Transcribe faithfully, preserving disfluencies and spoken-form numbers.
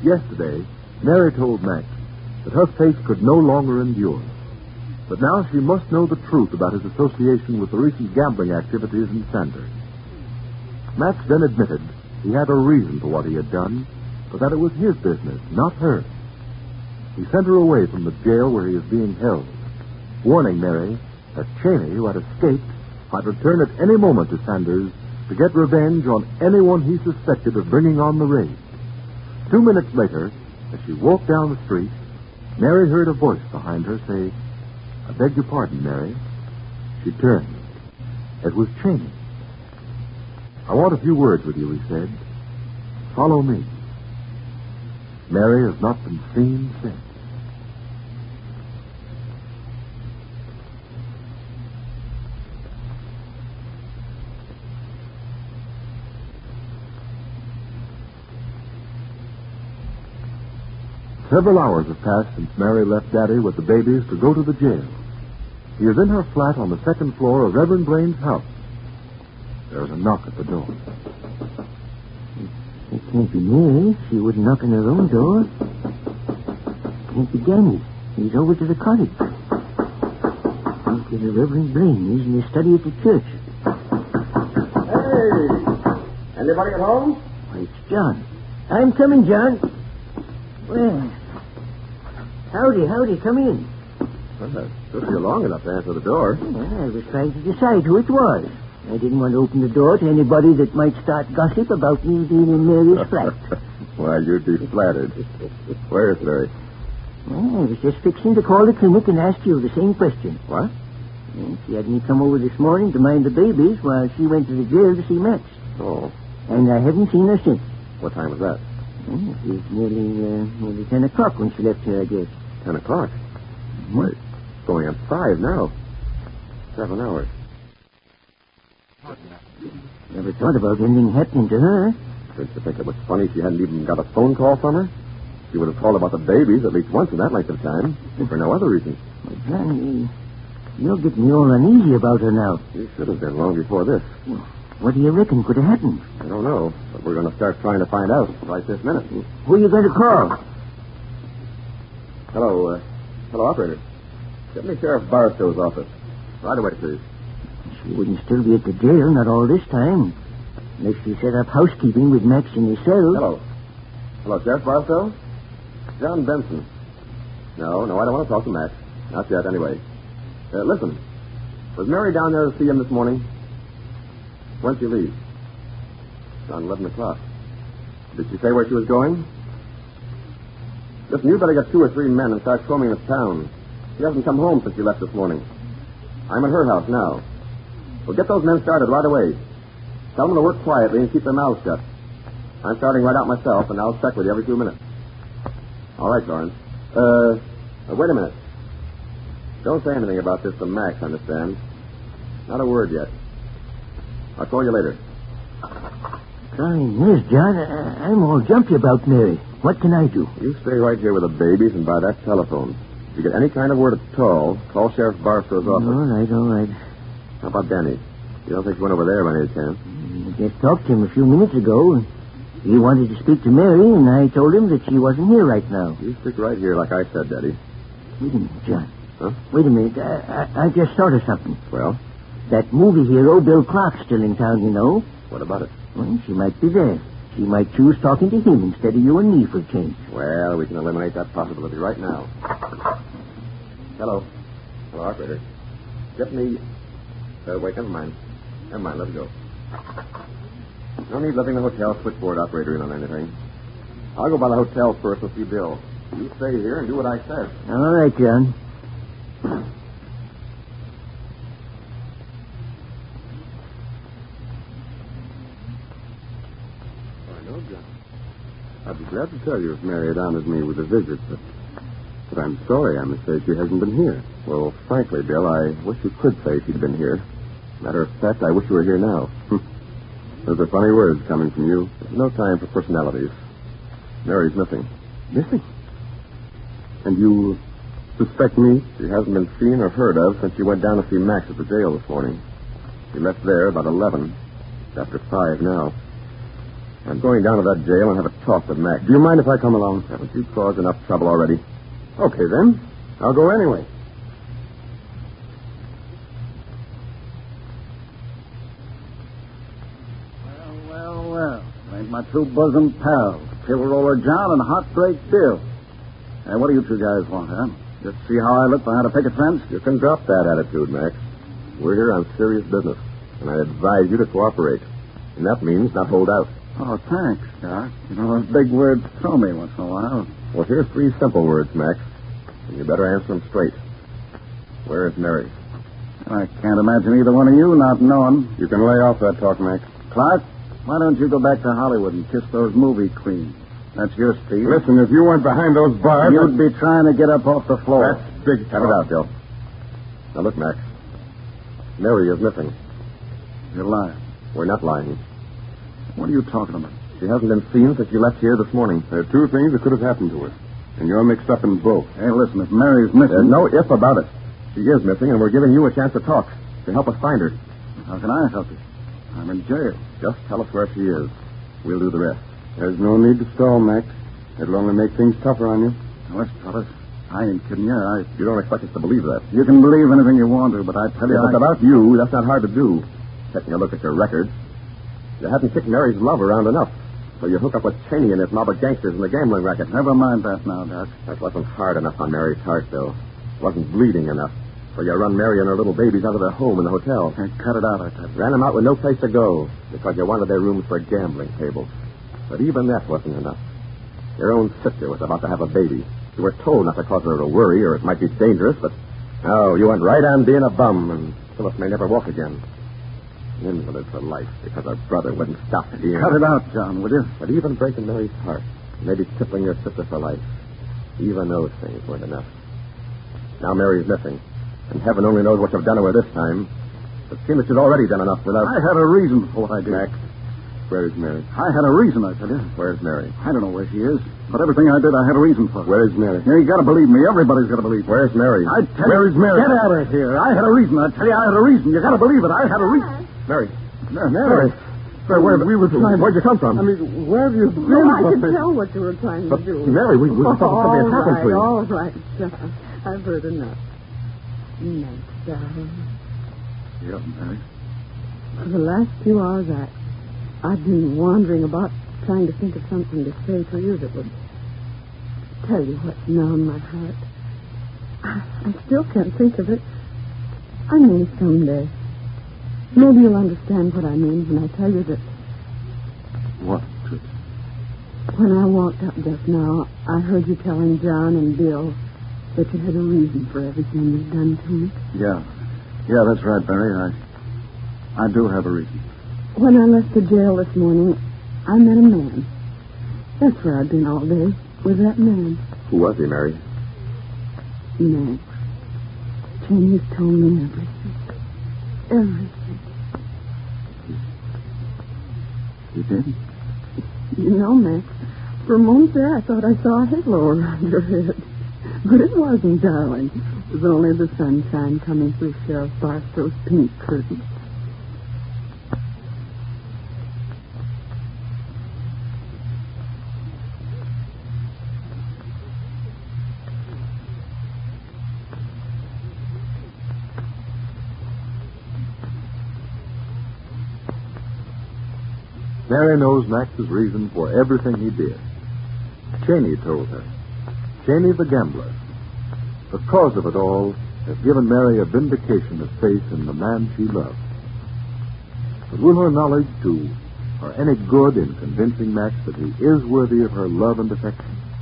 Yesterday, Mary told Max that her faith could no longer endure. But now she must know the truth about his association with the recent gambling activities in Sanders. Max then admitted he had a reason for what he had done, but that it was his business, not hers. He sent her away from the jail where he is being held, warning Mary that Cheney, who had escaped, might return at any moment to Sanders to get revenge on anyone he suspected of bringing on the raid. Two minutes later, as she walked down the street, Mary heard a voice behind her say, "I beg your pardon, Mary." She turned. It was Cheney. "I want a few words with you," he said. "Follow me." Mary has not been seen since. Several hours have passed since Mary left Daddy with the babies to go to the jail. He is in her flat on the second floor of Reverend Blaine's house. There is a knock at the door. It can't be Mary. She wouldn't knock on her own door. Can't be Danny. He's over to the cottage. Can't be the Reverend Blaine. He's in his study at the church. Hey! Anybody at home? Why, it's John. I'm coming, John. Well, howdy, howdy. Come in. Well, it took you long enough to answer the door. Well, I was trying to decide who it was. I didn't want to open the door to anybody that might start gossip about me being in Mary's flat. Why, you'd be flattered. Where is Mary? Well, I was just fixing to call the clinic and ask you the same question. What? And she had me come over this morning to mind the babies while she went to the jail to see Max. Oh. And I haven't seen her since. What time was that? Well, it was nearly, uh, nearly ten o'clock when she left here, I guess. Ten o'clock? Mm-hmm. Wait, it's going on five now. Seven hours. Never thought about anything happening to her. Did you think it was funny she hadn't even got a phone call from her? She would have called about the babies at least once in that length of time, and for no other reason. Well, John, you're getting me all uneasy about her now. You should have been long before this. Well, what do you reckon could have happened? I don't know, but we're going to start trying to find out right this minute. Who are you going to call? Hello, uh, hello, operator. Get me Sheriff Barstow's office. Right away, please. She wouldn't still be at the jail, not all this time. Unless she set up housekeeping with Max in his cell. Hello. Hello, Sheriff Barstow? John Benson. No, no, I don't want to talk to Max. Not yet, anyway. Uh, listen, was Mary down there to see him this morning? When'd she leave? Around eleven o'clock. Did she say where she was going? Listen, you better get two or three men and start combing the town. She hasn't come home since she left this morning. I'm at her house now. Well, get those men started right away. Tell them to work quietly and keep their mouths shut. I'm starting right out myself, and I'll check with you every two minutes. All right, Lawrence. Uh, uh, wait a minute. Don't say anything about this to Max, understand? Not a word yet. I'll call you later. Fine, yes, John. I, I'm all jumpy about Mary. What can I do? You stay right here with the babies and by that telephone. If you get any kind of word at all, call Sheriff Barstow's office. All right, all right. How about Danny? You don't think he went over there by any chance? I just talked to him a few minutes ago. He wanted to speak to Mary, and I told him that she wasn't here right now. You stick right here like I said, Daddy. Wait a minute, John. Huh? Wait a minute. I, I, I just thought of something. Well? That movie hero, Bill Clark's still in town, you know. What about it? Well, she might be there. She might choose talking to him instead of you and me for a change. Well, we can eliminate that possibility right now. Hello. Hello, operator. Get me... Uh, wait, never mind. Never mind, let it go. No need letting the hotel switchboard operator in on anything. I'll go by the hotel first and see Bill. You stay here and do what I said. All right, John. I know, John. I'd be glad to tell you if Mary had honored me with a visit, but... But I'm sorry, I must say she hasn't been here. Well, frankly, Bill, I wish you could say she'd been here. Matter of fact, I wish you were here now. Those are funny words coming from you. There's no time for personalities. Mary's missing. Missing? And you suspect me? She hasn't been seen or heard of since she went down to see Max at the jail this morning. She left there about eleven. It's after five now. I'm going down to that jail and have a talk with Mac. Do you mind if I come along? Haven't you caused enough trouble already? Okay, then. I'll go anyway. Well, well, well. Ain't my two bosom pals, Pill Roller John and Heartbreak Bill. Hey, what do you two guys want, huh? Just see how I look behind a picket fence? You can drop that attitude, Max. We're here on serious business, and I advise you to cooperate. And that means not hold out. Oh, thanks, Doc. You know, those big words throw me once in a while. Well, here's three simple words, Max. And you better answer them straight. Where is Mary? I can't imagine either one of you not knowing. You can lay off that talk, Max. Clark, why don't you go back to Hollywood and kiss those movie queens? That's your speed. Listen, if you weren't behind those bars... You'd be trying to get up off the floor. That's big Cut it out, Bill. Now, look, Max. Mary is missing. You're lying. We're not lying. What are you talking about? She hasn't been seen since she left here this morning. There are two things that could have happened to her, and you're mixed up in both. Hey, listen, if Mary's missing... There's no if about it. She is missing, and we're giving you a chance to talk, to help us find her. How can I help you? I'm in jail. Just tell us where she is. We'll do the rest. There's no need to stall, Max. It'll only make things tougher on you. Now, listen, fellas, I ain't kidding you. I... You don't expect us to believe that. You can believe anything you want to, but I tell you... If I... it's about you, that's not hard to do. Taking a look at your record. You hadn't kicked Mary's love around enough, so you hook up with Cheney and his mob of gangsters in the gambling racket. Never mind that now, Doc. That wasn't hard enough on Mary's heart, Bill. It wasn't bleeding enough. So you run Mary and her little babies out of their home in the hotel. Hey, cut it out, I tell you. Ran them out with no place to go because you wanted their rooms for gambling tables. But even that wasn't enough. Your own sister was about to have a baby. You were told not to cause her to worry or it might be dangerous, but no, you went right on being a bum, and Phyllis may never walk again. Invalid for life because her brother wouldn't stop being... Cut it out, John, will you? But even breaking Mary's heart, maybe crippling your sister for life, even those things weren't enough. Now Mary's missing, and heaven only knows what you've done to her this time. It seems that you've already done enough without... I had a reason for what I did. Max, where is Mary? I had a reason, I tell you. Where's Mary? I don't know where she is, but everything I did, I had a reason for. Where is Mary? Yeah, you gotta believe me. Everybody's gotta believe me. Where's Mary? I tell Where you, is Mary? Get out of here. I had a reason. I tell you, I had a reason. You gotta believe it. I had a reason. Mary. Mary. Mary. Sir, where we were trying... Where'd you come from? I mean, where have you been? Oh, I could tell what you were trying to But, do. Mary, we, we oh, thought something had happened to you. All right, John. I've heard enough. Next, darling. Yeah, Mary. For the last few hours, I, I've been wandering about trying to think of something to say to you that would tell you what's now in my heart. I, I still can't think of it. I mean, someday. Maybe you'll understand what I mean when I tell you that What, Toots? when I walked up just now, I heard you telling John and Bill that you had a reason for everything you've done to me. Yeah. Yeah, that's right, Barry. I I do have a reason. When I left the jail this morning, I met a man. That's where I've been all day, with that man. Who was he, Mary? Max. Cheney's told me everything. Everything. You did? You know, Max, for a moment there I thought I saw a halo around your head. But it wasn't, darling. It was only the sunshine coming through Sheriff Barstow's pink curtains. Mary knows Max's reason for everything he did. Cheney told her. Cheney the gambler. The cause of it all has given Mary a vindication of faith in the man she loved. But will her knowledge do her any good in convincing Max that he is worthy of her love and affection?